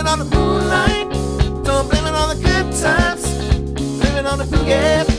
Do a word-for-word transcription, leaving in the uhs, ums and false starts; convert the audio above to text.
on the moonlight. Don't blame it on the good times. Blame it on the yeah.